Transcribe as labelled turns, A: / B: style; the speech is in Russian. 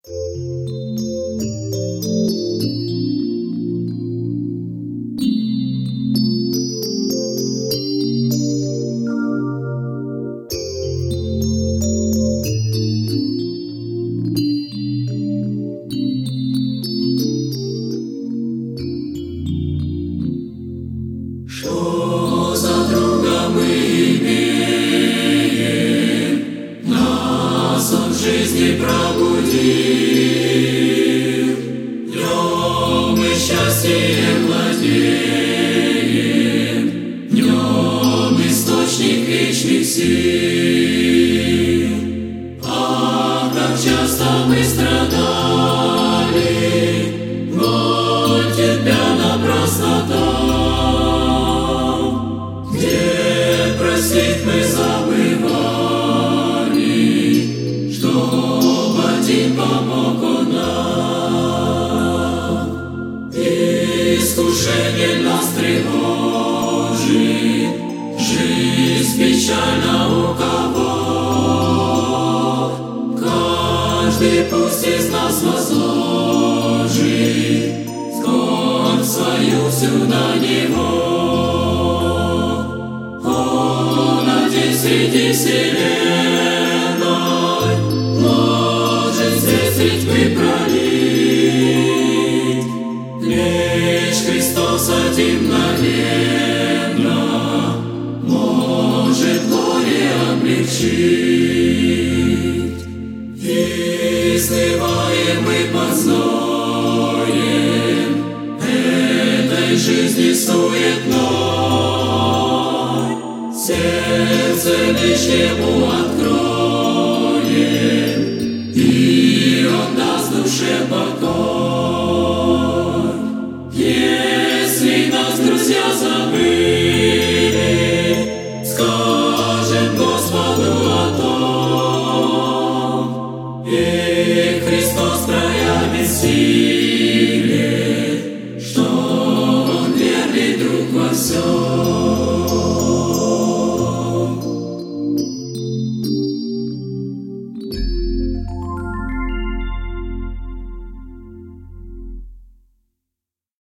A: Что за друга мы имеем, нас он в жизни пробудил. Днем мы счастьем владеем, днем источник вечных сил. А как часто мы страдали, боль терпя напрасно там, где простить мы забывали, что один помог он нам. Искушение нас тревожит, жизнь печальна у кого. Каждый пусть из нас возложит скорбь свою всю на него. Он один среди вселенной может здесь тьмы пролить. Лишь Христос один мгновенно может горе облегчить. Изнываем мы под зноем этой жизни суетной, сердце лишь Ему откроем, и Он даст душе покой. Если нас друзья забыли, скажем Господу о том, и Христос проявит силе, что Он верный друг во всем.